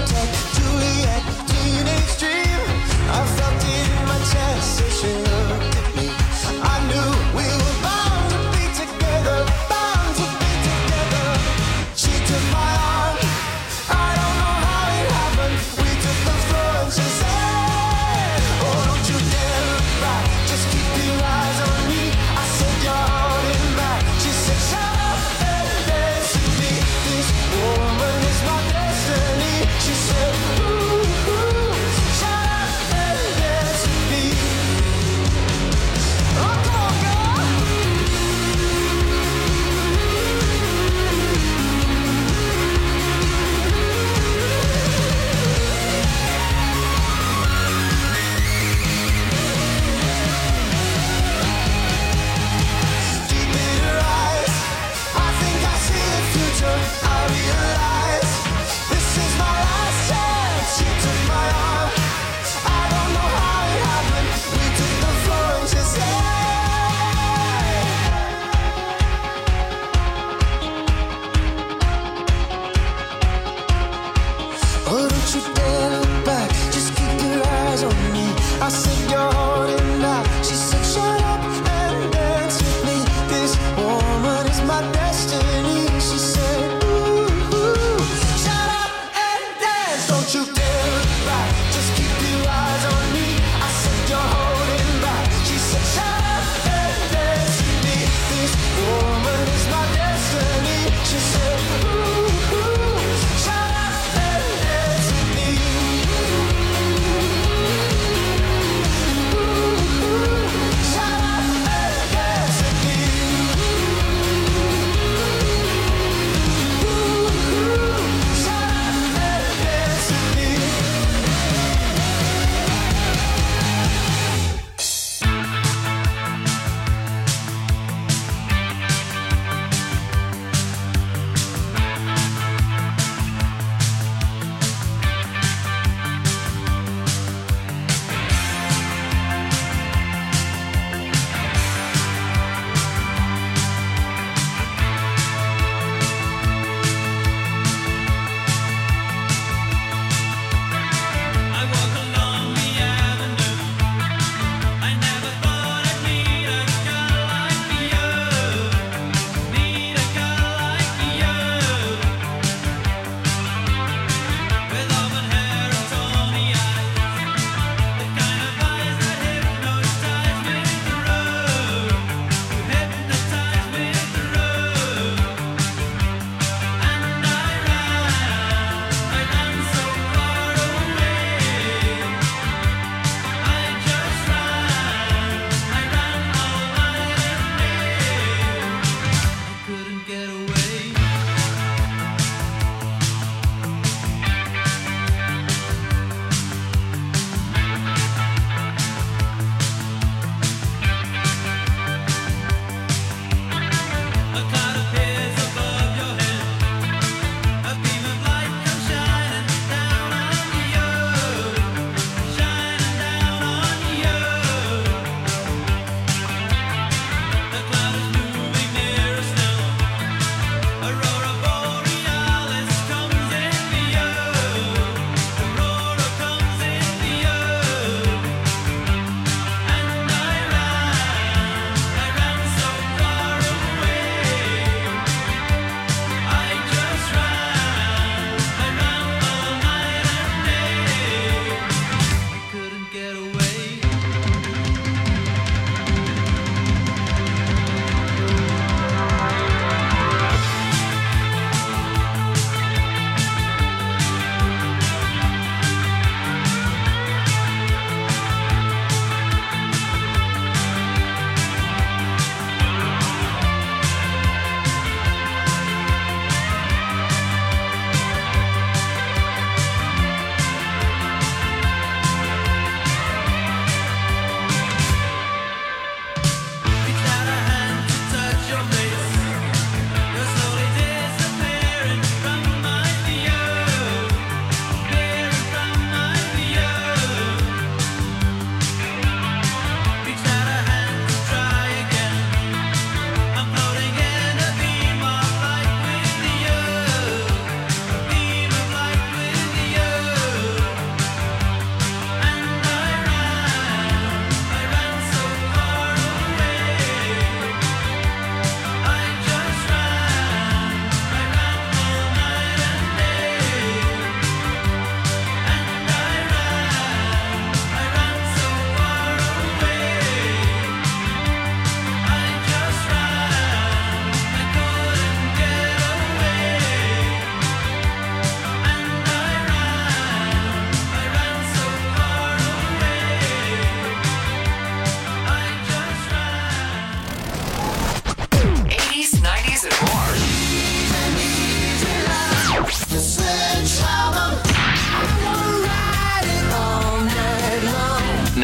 contact, Juliet, teenage dream. I felt it in my chest as she looked at me. I knew we were bound to be together, bound to be together. She took my arm, I don't know how it happened. We took the floor and she said, oh, don't you dare look back, just keep your eyes on me. I said, you're holding back. She said, shut up and dance with me. This woman is my destiny. She said, ooh, ooh.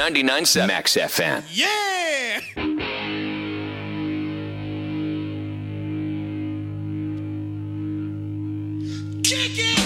99.7 Max FM. Yeah! Kick it!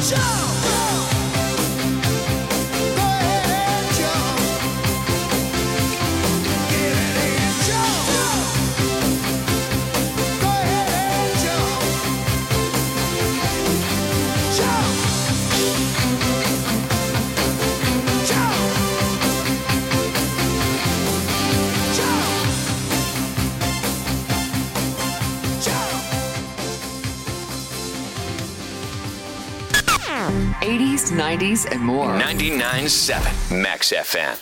'80s, '90s, and more. 99.7 Max FM.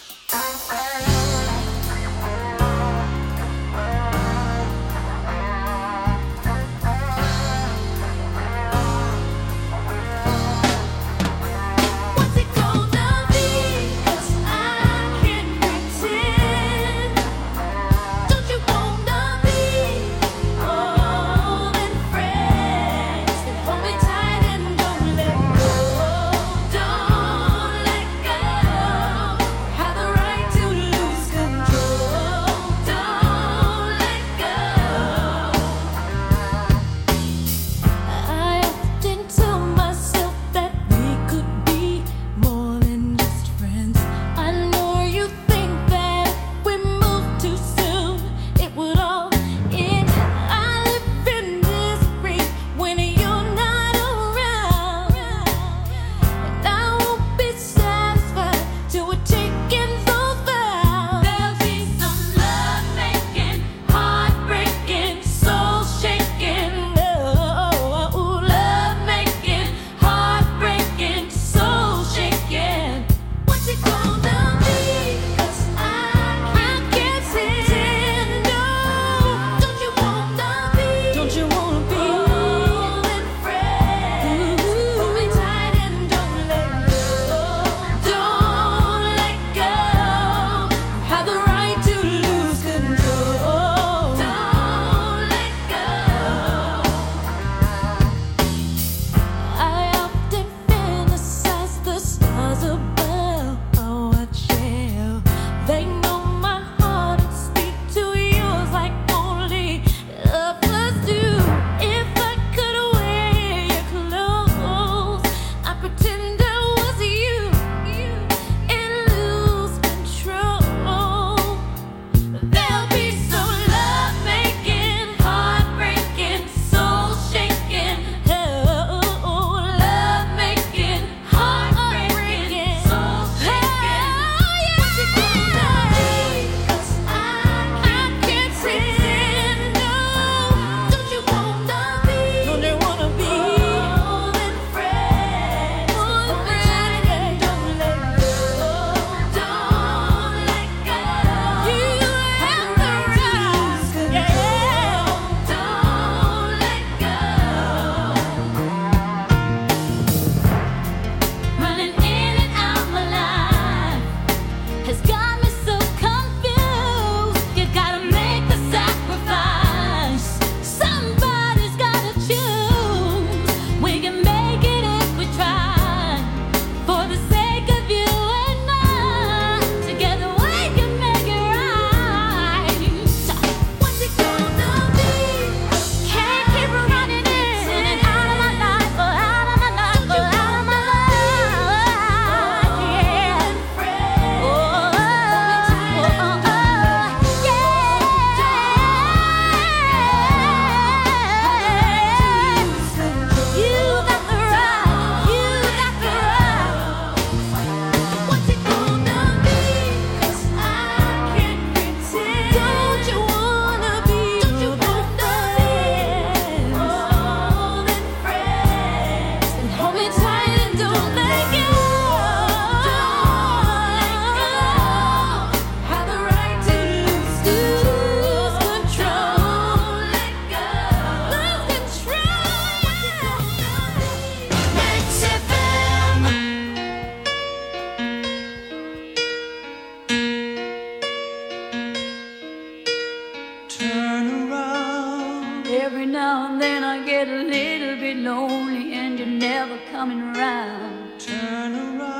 Every now and then I get a little bit lonely and you're never coming around. Turn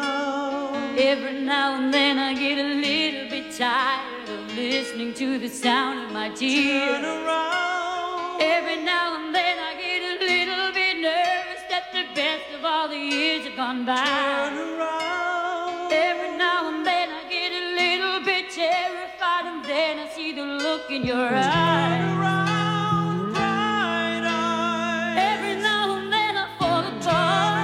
around. Every now and then I get a little bit tired of listening to the sound of my tears. Turn around. Every now and then I get a little bit nervous that the best of all the years gone by. Every now and then I get a little bit terrified, and then I see the look in your eyes. Every now and then I fall apart.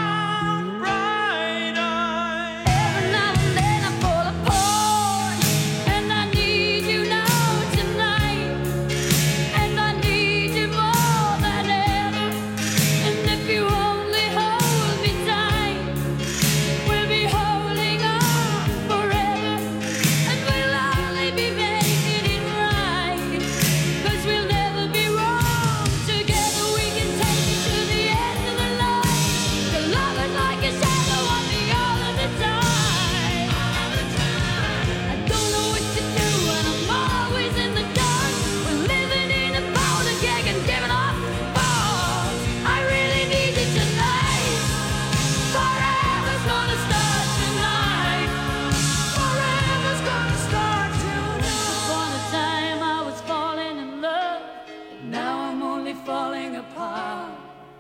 Every now and then I fall apart, and I need you now tonight, and I need you more than ever. And if you only hold me tight, we'll be holding on forever, and we'll only be making it right, 'cause we'll never be wrong. Together we can take it to the end of the line. The love is like a shadow on me all of the time. I don't know what to do, and I'm always in the dark. We're living in a powder keg and giving off balls. I really need you tonight. Forever's gonna start tonight. Forever's gonna start tonight. Upon a time I was falling in love, but now I'm only falling apart.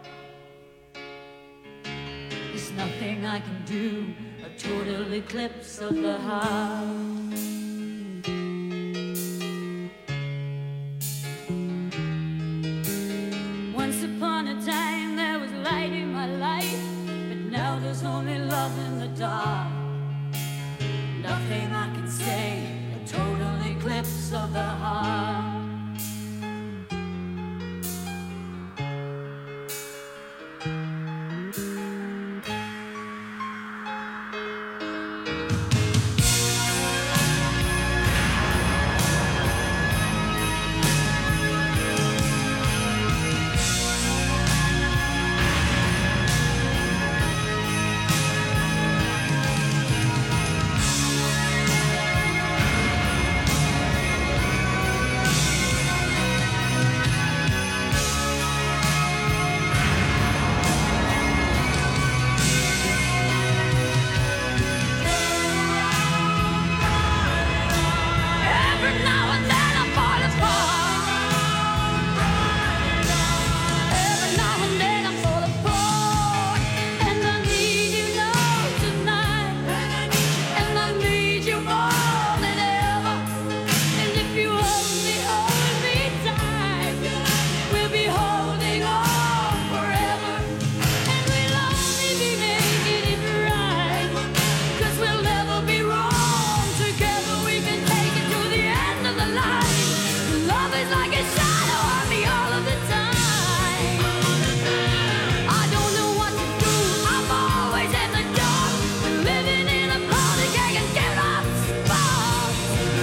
There's nothing I can do, a total eclipse of the heart. Once upon a time there was light in my life, but now there's only love in the dark. Nothing I can say, a total eclipse of the heart. Every now and then I fall apart. Every now and then I fall apart, and I need you now tonight, and I need you more than ever. And if you only hold me tight, we'll be holding on forever, and we'll only be making it right, 'cause we'll never be wrong. Together we can take it to the end of the line. Love is like a shadow on me all of the time. I don't know what to do, I'm always in the dark. We're living in a powder keg and giving off sparks.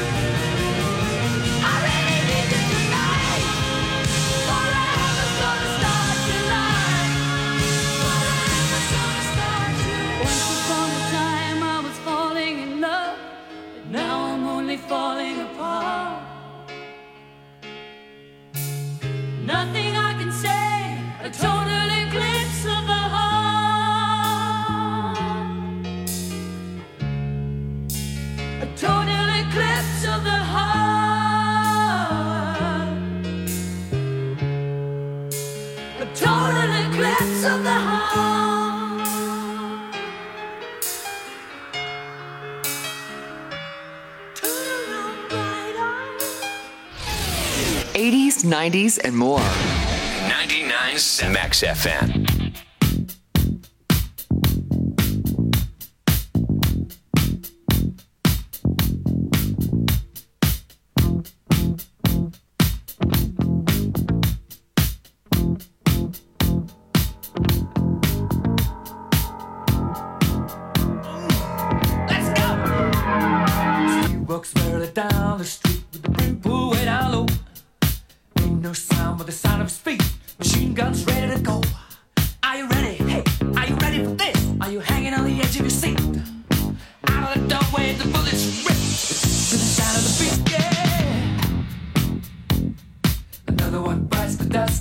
I really need you tonight. Forever's gonna start tonight. Forever's gonna start tonight. Once upon a time I was falling in love, but now I'm only falling apart. Nothing I can say, a total eclipse of the heart. A total eclipse of the heart. A total eclipse of the heart. Turn on bright eyes. 80s, 90s, and more. 99.7 Max FM. Let's go. He walks merrily down the street with the brim pulled way down low. Ain't no sound but the sound of his feet. Machine guns ready to go. Are you ready? Hey, are you ready for this? Are you hanging on the edge of your seat? Out of the doorway, the bullets rip to the sound of the beat. Yeah. Another one bites the dust.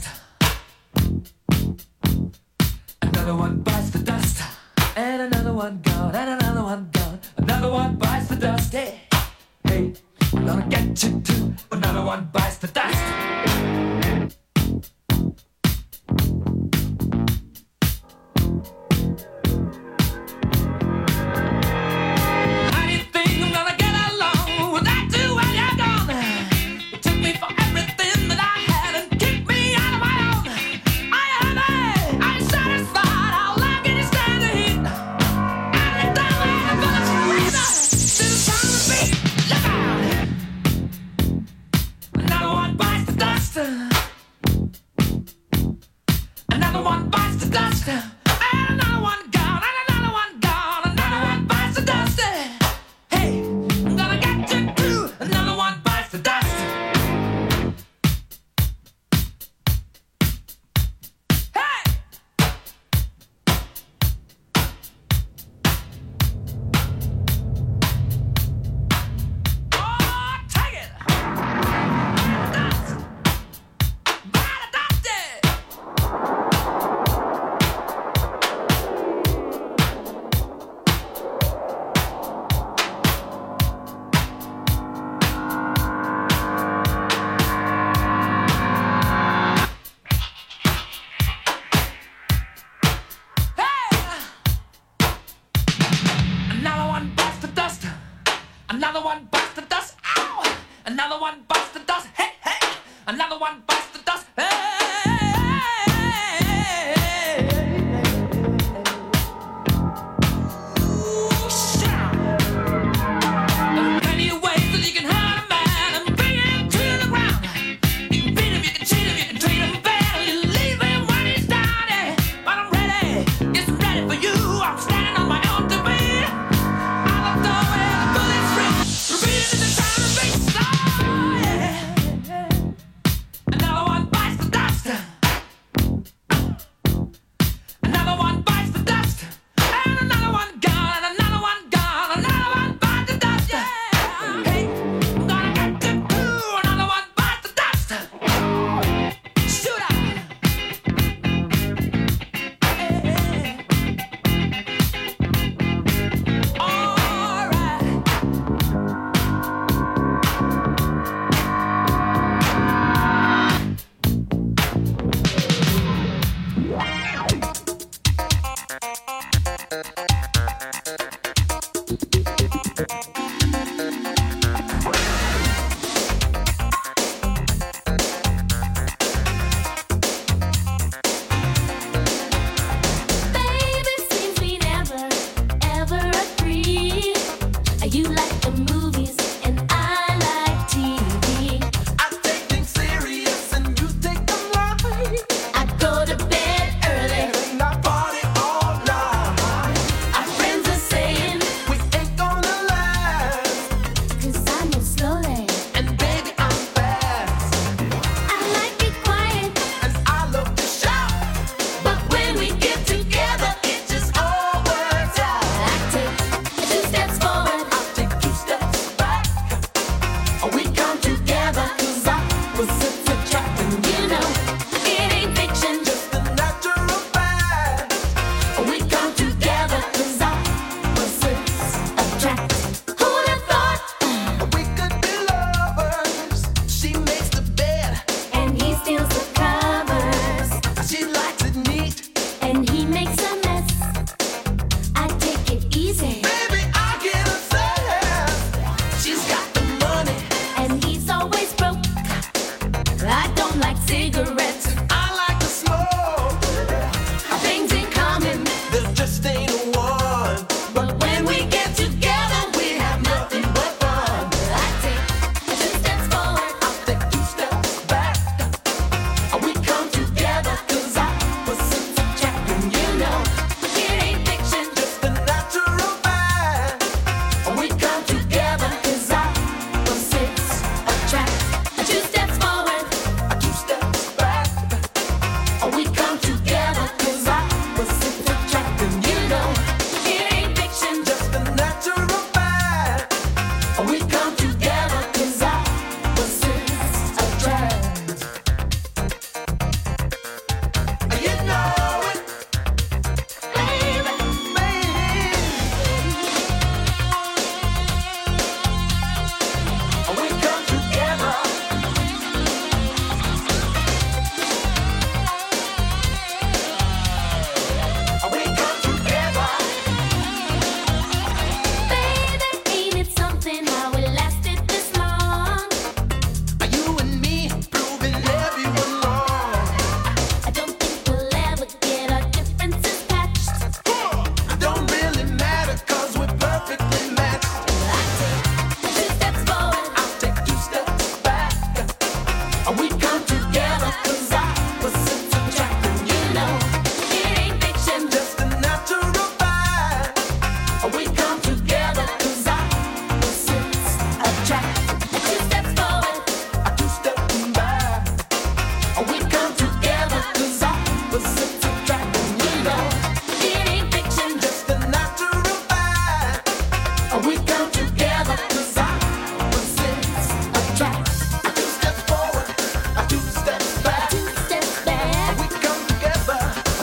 Another one bites the dust. And another one gone. And another one gone. Another one bites the dust. Hey, hey, we're gonna get you too. Another one bites the dust. dust. And another one gone, and another one gone, another one bites the dust. Hey, I'm gonna get you too. Another one bites the dust. Hey! Oh, take it! Dust! Bite the dust! Another one bites the dust. Another one bites the dust. Ow! Another one bites the dust. Hey, hey! Another one bites the dust. Hey! Ooh, shout! There are plenty of ways that you can hurt a man and bring him to the ground. You can beat him, you can cheat him, you can treat him bad, you leave him when he's down. But I'm ready, yes, I'm ready for you. I'm standing on my own to beat. I looked over where the bullets ring. Repeating the time of big star, yeah. Another one bites the dust. Another one bites the dust. And another one gone, and another one gone, another one bites the dust, yeah. Hey, I'm gonna get you too. Another one bites the dust. Shoot up. Hey. All right. Baby, seems we never, ever agree. You like the movies and I like TV. I take things serious and you take them light. I go to bed early. And I party all night.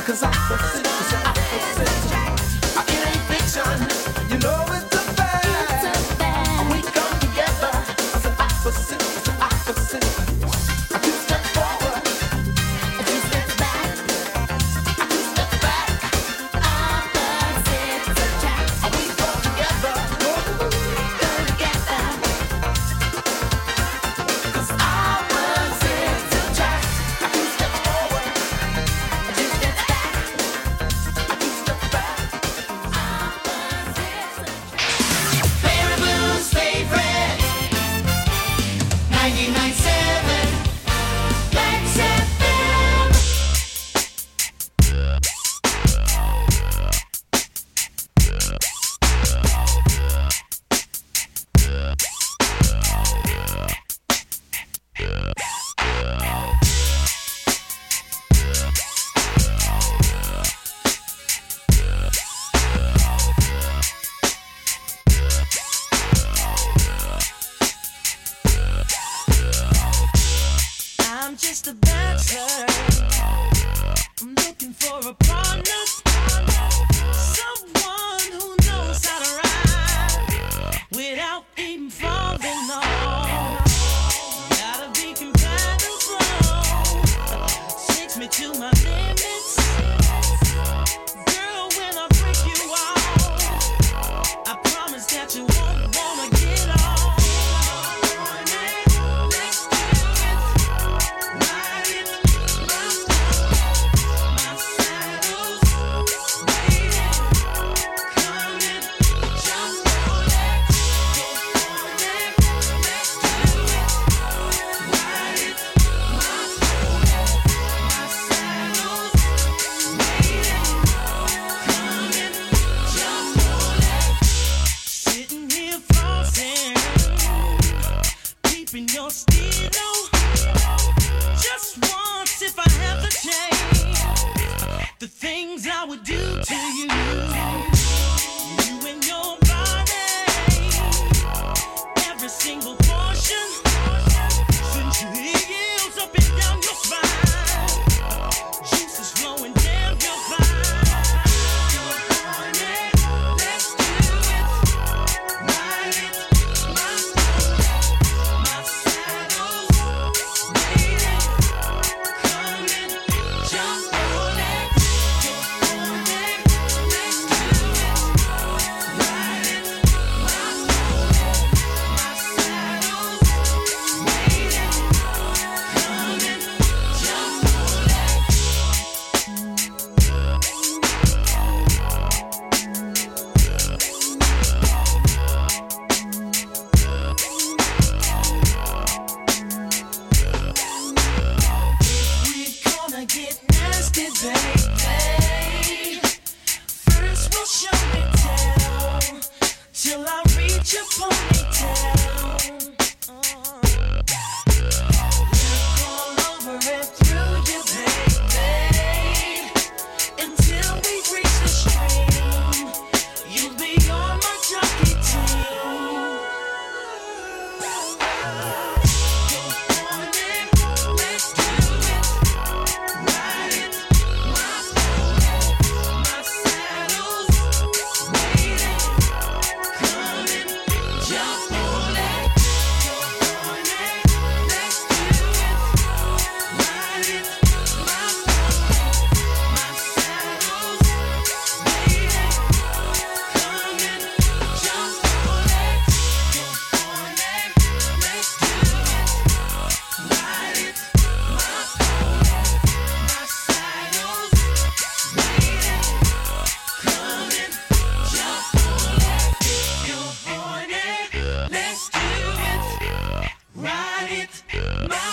'cause opposite is opposite. It ain't fiction, you know it's a fact. We come together as an opposite is opposite. I two step forward, I two step back, I two step back. Opposites attract. We go together, go together. 'Cause opposites attract. I two step forward, I two step back, I two step back. Opposites attract. Barry Blue's favorite 99.7 Max FM. I'm just a bachelor. I'm looking for a partner, someone who knows how to ride without even falling off. Gotta be compatible, takes me to my limits. Girl, when I break you off, I promise that you won't wanna get off. Let's do it. Ride it, my saddle's waiting, coming, jump on it, go for it. Let's do it. Ride it, my saddle's waiting, coming, jump on it. Sitting here frozen, keeping your stilo. Just once, if I have the chance, the things I would do to you. You and your body, every single portion, since your heels up and down your spine, juices flowing down your spine. You're on it, let's do it. Ride it, my saddle's waiting, coming, jump on it. You're on it, let's do it. Ride it, my saddle's waiting, coming, jump on it. We're gonna get nasty, baby. First we'll show and tell, till I reach your ponytail. Look all over and through you, baby, until we reach the stream. You'll be on my jockey team. You're on it, let's do it. Ride it, my saddle's waiting, coming, jump on it. You're on it, let's do it. Ride it, my saddle's waiting, coming, jump on it. You're on it, let's do it. Ride it, my saddle's waiting, coming, jump on it. You're on it, let's do it. Ride it, my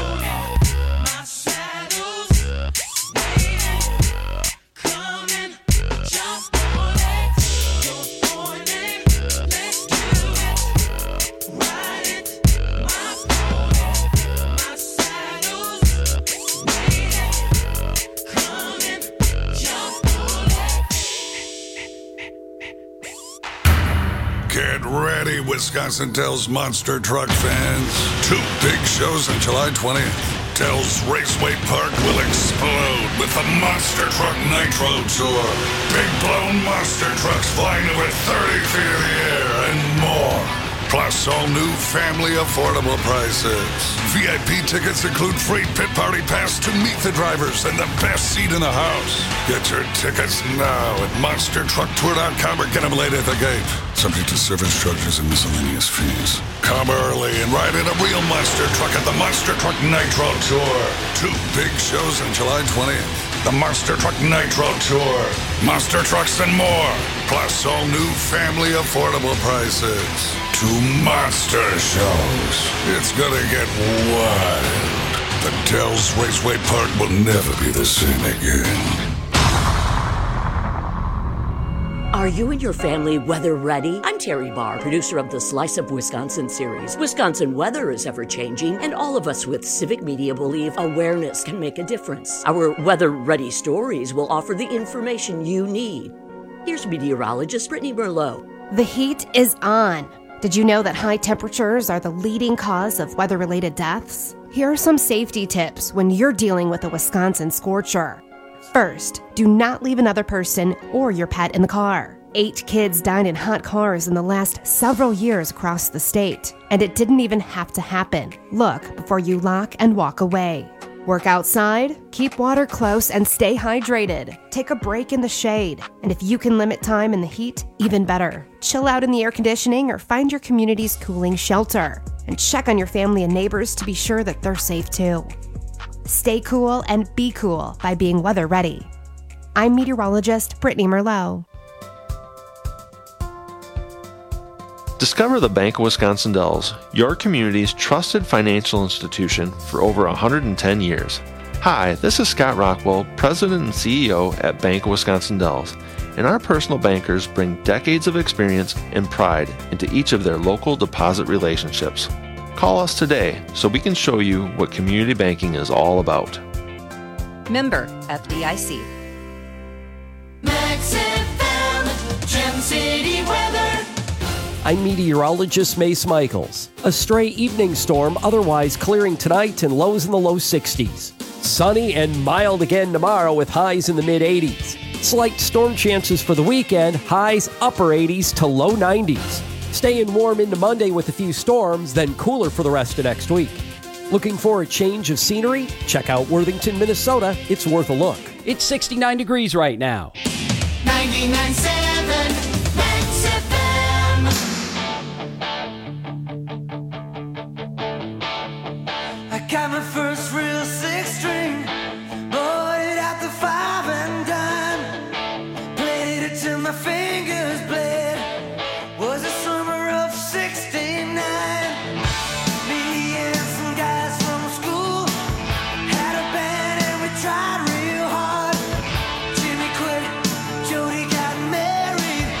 saddle's waiting, coming, jump on it. You're on it, let's do it. Ride it, my saddle's waiting, coming, jump on it. Get ready, Wisconsin Dells monster truck fans. 2 big shows on July 20th. Dell's Raceway Park will explode with the Monster Truck Nitro Tour. Big blown monster trucks flying over 30 feet in the air and more. Plus all new family affordable prices. VIP tickets include free pit party pass to meet the drivers and the best seat in the house. Get your tickets now at monstertrucktour.com or get them late at the gate. Subject to service charges and miscellaneous fees. Come early and ride in a real monster truck at the Monster Truck Nitro Tour. 2 big shows on July 20th. The Monster Truck Nitro Tour. Monster trucks and more. Plus all new family affordable prices. 2 monster shows. It's gonna get wild. The Dell's Raceway Park will never be the same again. Are you and your family weather ready? I'm Terry Barr, producer of the Slice of Wisconsin series. Wisconsin weather is ever changing, and all of us with civic media believe awareness can make a difference. Our weather ready stories will offer the information you need. Here's meteorologist Brittany Merlot. The heat is on. Did you know that high temperatures are the leading cause of weather-related deaths? Here are some safety tips when you're dealing with a Wisconsin scorcher. First, do not leave another person or your pet in the car. 8 kids died in hot cars in the last several years across the state, and it didn't even have to happen. Look before you lock and walk away. Work outside, keep water close, and stay hydrated. Take a break in the shade, and if you can limit time in the heat, even better. Chill out in the air conditioning or find your community's cooling shelter. And check on your family and neighbors to be sure that they're safe too. Stay cool and be cool by being weather ready. I'm meteorologist Brittany Merlot. Discover the Bank of Wisconsin Dells, your community's trusted financial institution for over 110 years. Hi, this is Scott Rockwell, President and CEO at Bank of Wisconsin Dells, and our personal bankers bring decades of experience and pride into each of their local deposit relationships. Call us today so we can show you what community banking is all about. Member FDIC. Max FM, Gem City weather. I'm meteorologist Mace Michaels. A stray evening storm otherwise clearing tonight and lows in the low 60s. Sunny and mild again tomorrow with highs in the mid-80s. Slight storm chances for the weekend, highs upper 80s to low 90s. Staying warm into Monday with a few storms, then cooler for the rest of next week. Looking for a change of scenery? Check out Worthington, Minnesota. It's worth a look. It's 69 degrees right now. 99.7 Max FM. I got my first real 6-string, bought it at the 5 and dime, played it till my fingers bled. Was the summer of '69. Me and some guys from school had a band and we tried real hard. Jimmy quit, Jody got married.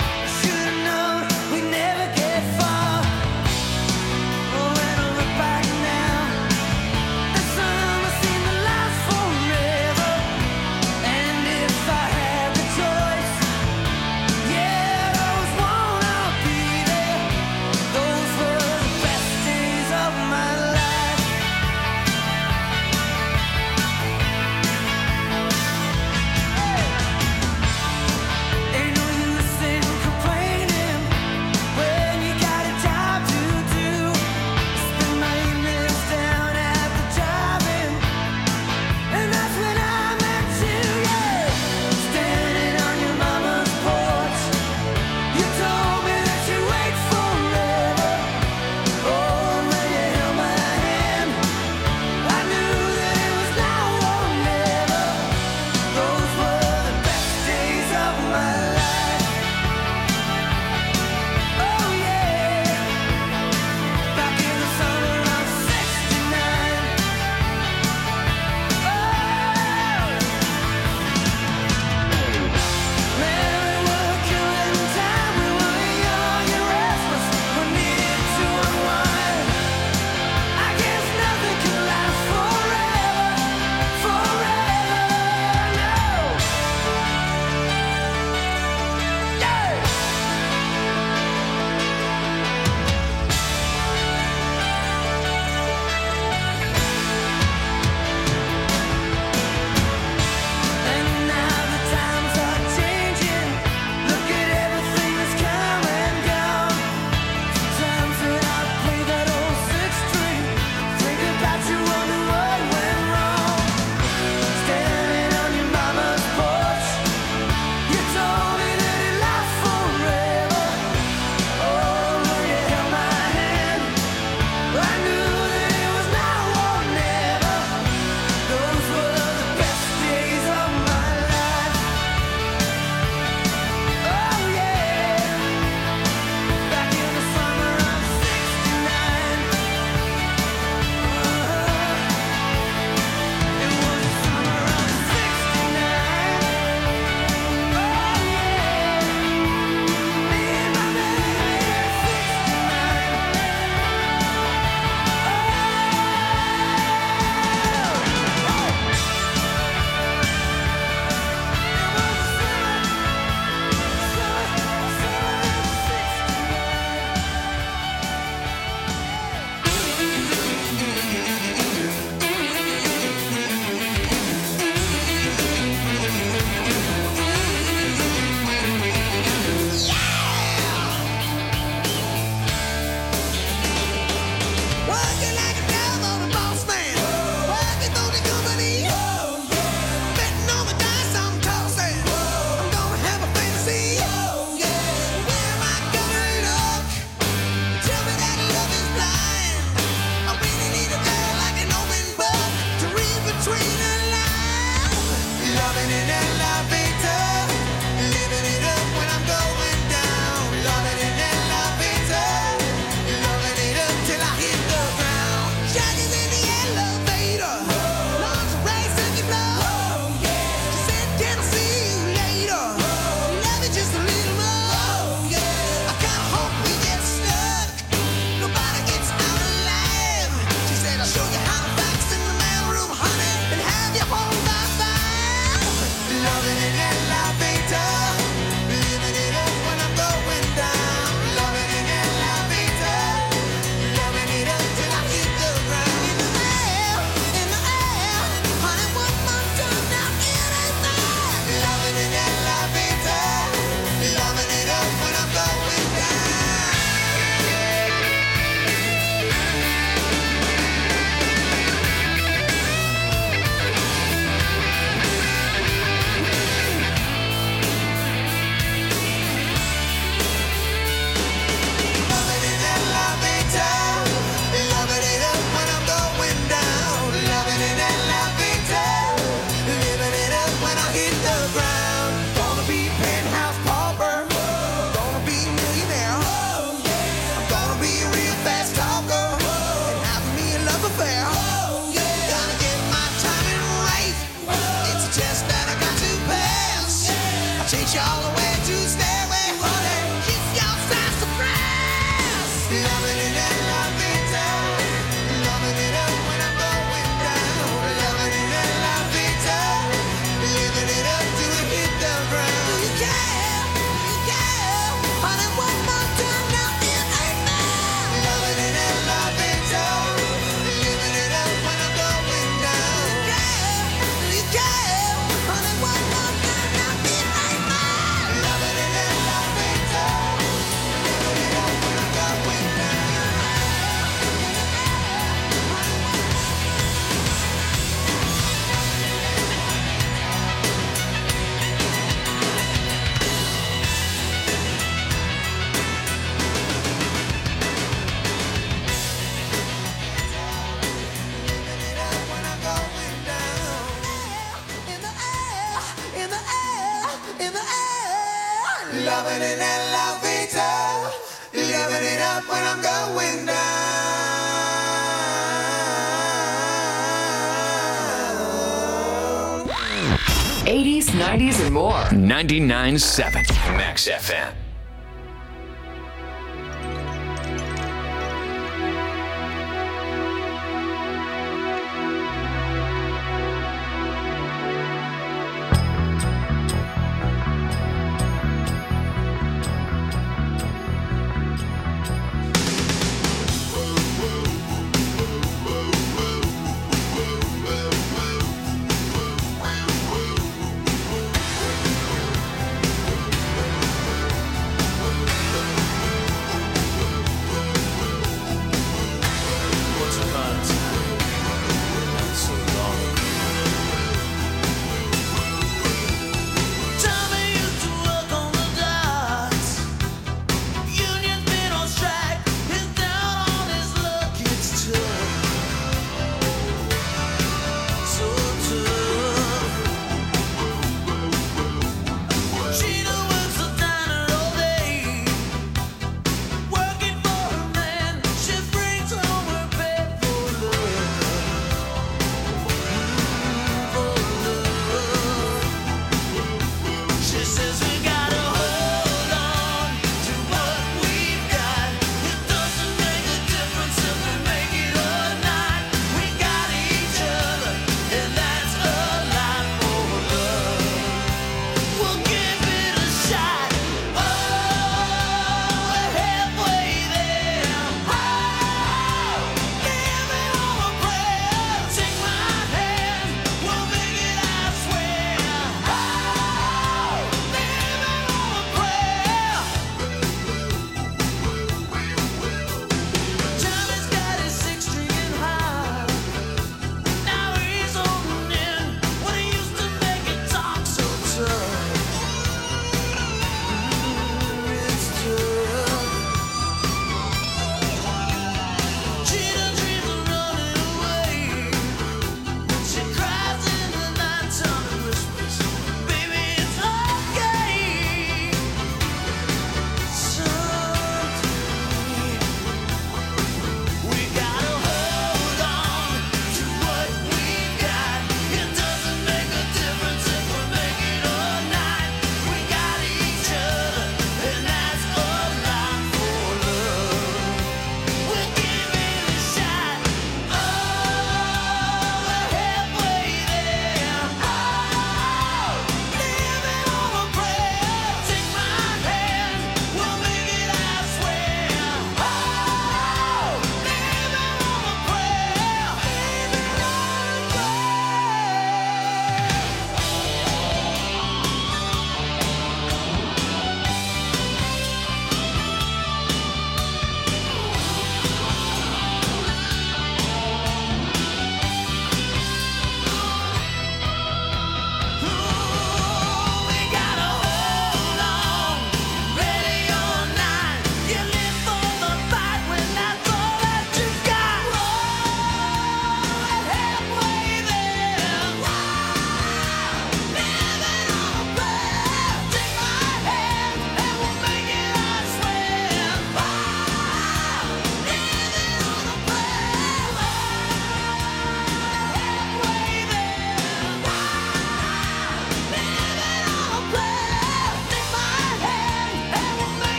Take you all the way to Stairway, honey. Kiss your sassafras. Loving it and loving it. Loving it up when I'm going down. Loving it and loving it. Living it up till we hit the ground. Do you care? Do you care? Honey, one more time now, it ain't fair. Loving it and loving it. Living it up when I'm going down. Do you care? Honey, one more time now, it ain't fair. Loving it and loving it. Living it up when I'm going down. Loving it and loving it, living it up when I'm going down. 80s, 90s, and more. 99.7 Max FM.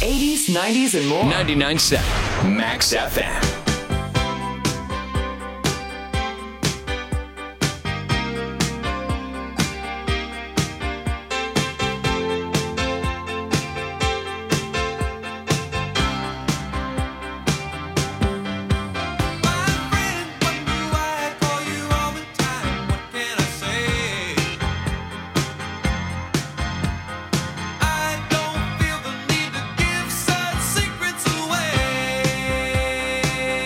80s, 90s, and more. 99.7 Max FM. Secrets away.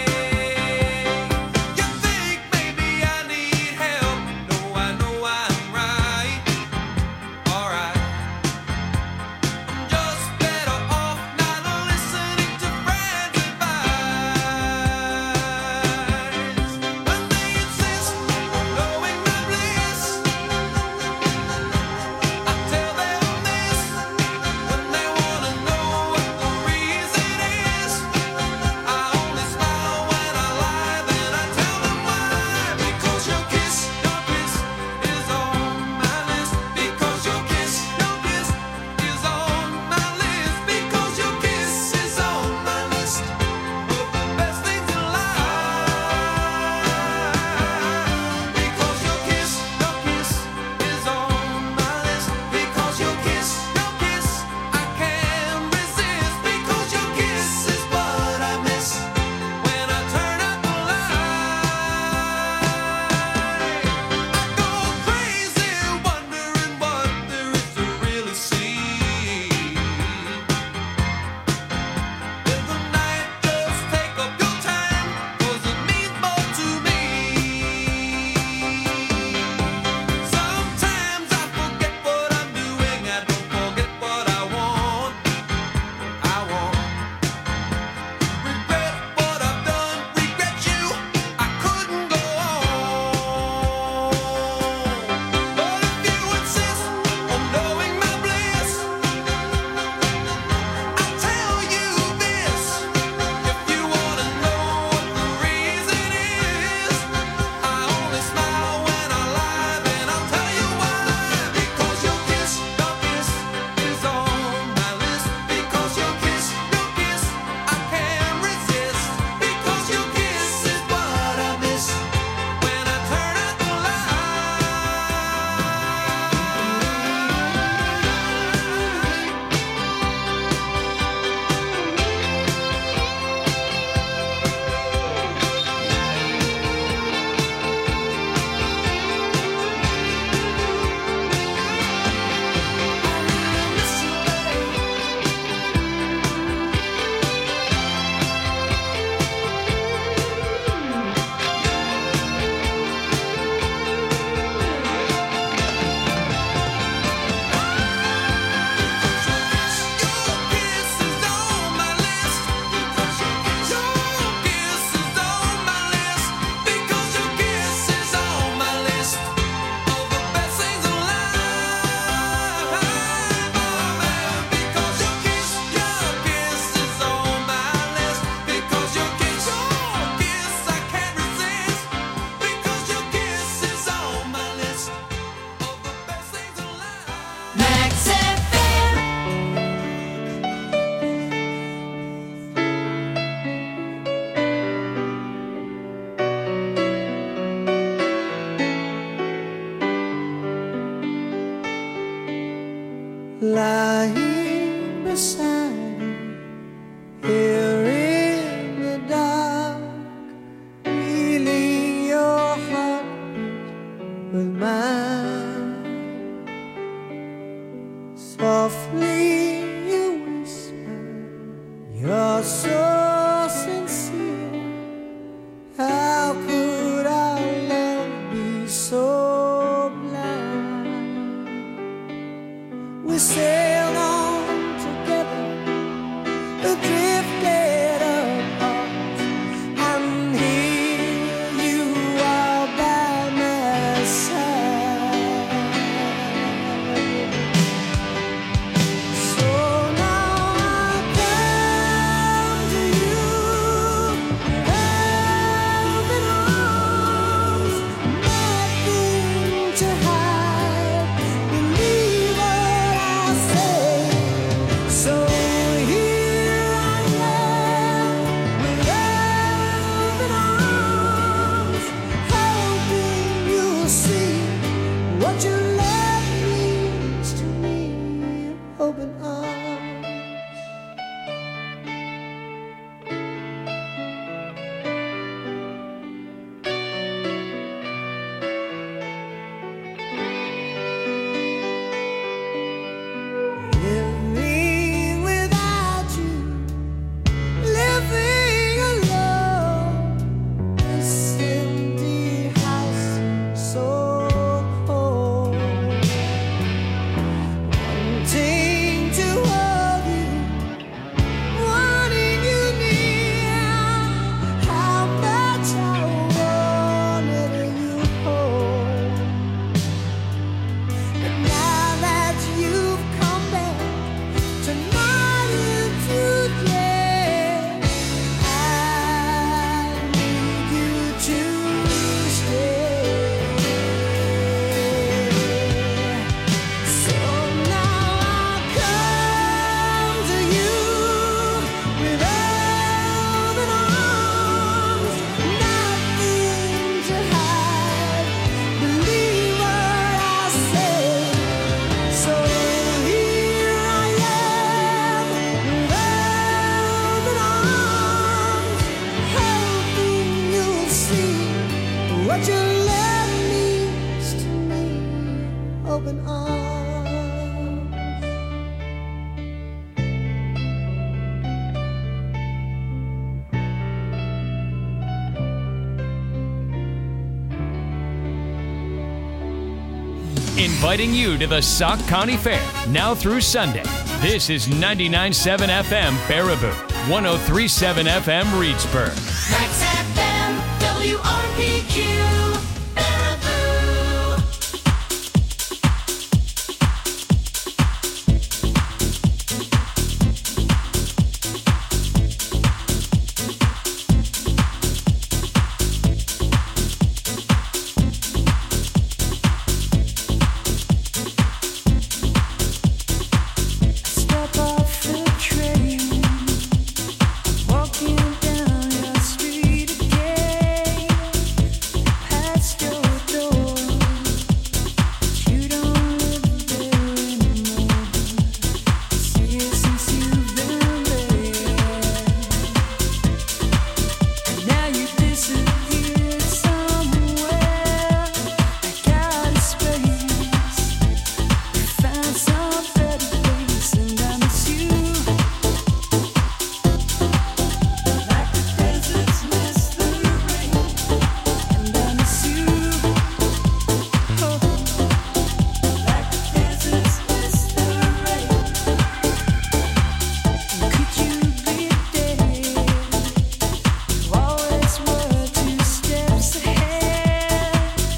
lying beside me here in the dark, feeling your heartbeat with mine. Softly you whisper, you're so sincere. How could our love be so blind? We sailed on together, drifted apart, and here you are by my side. So now I come to inviting you to the Sauk County Fair now through Sunday. This is 99.7 FM Baraboo, 103.7 FM Reedsburg. Max FM, WRPQ.